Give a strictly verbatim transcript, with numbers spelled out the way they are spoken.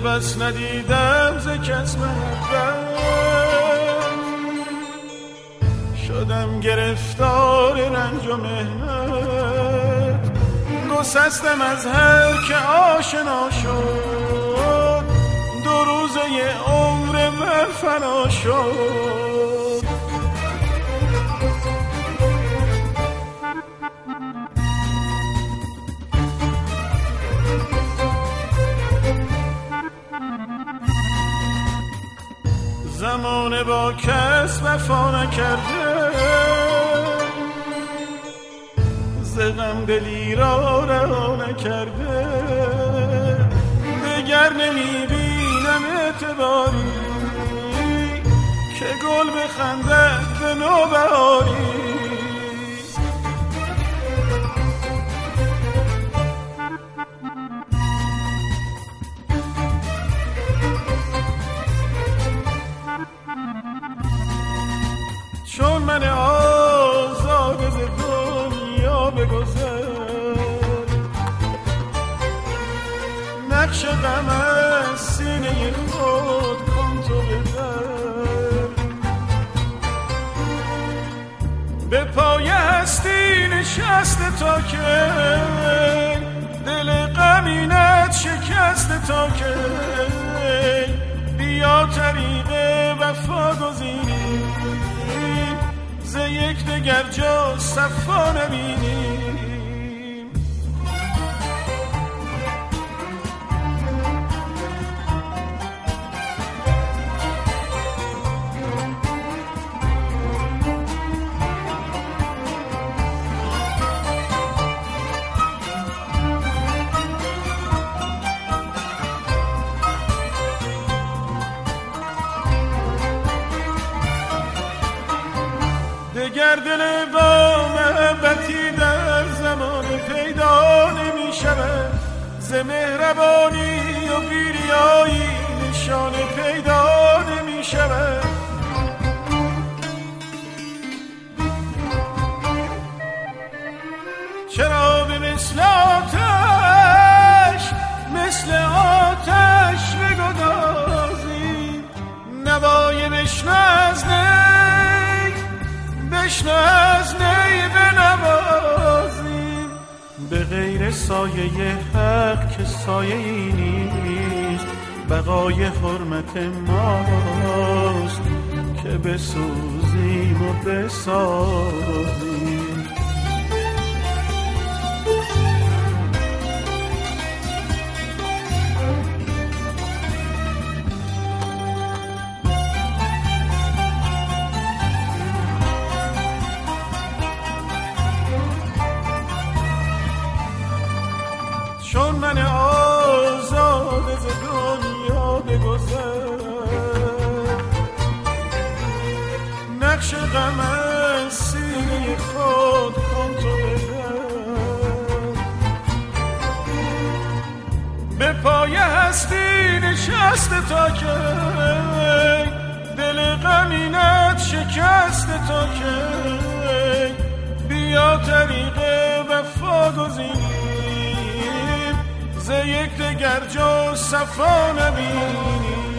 بس ندیدم ز کس محبت، شدم گرفتار رنج و مهنت، گسستم از هر که آشنا شد، دو روزه عمر من فنا شد. زمانه با کس وفا نکرده، ز غم دلی را رها نکرده، دگر نمیبینم اعتباری که گل بخندد به نوبهاری. چون من آزاد ز دنیا بگذر، نقش غم از سینه خود کن تو بدر، به پای هستی نشسته تا که دل غمینت شکسته تا که بیا طریق وفا گزینی، ز یک دگر جا صفا نبینیم. دگر دل با محبتی در زمان پیدا نمی شود، ز مهربانی و بیریایی نشان پیدا نمی شود. چرا به مثل آتش مثل آتش بگدازی، نوای بشنزنه بشنو از نی بنوازیم، به غیر سایه حق که سایه ای نیست، بقای حرمت ماست که بسوزیم و بسازیم. چون من آزاد ز دنیا بگذر، نقش غم از سینه خود کن تو بدر، به پای هستی نشسته تا که دل غمینت شکسته تا که بیا طریق وفا گزینی، ز یک دگر جا صفا نبینی.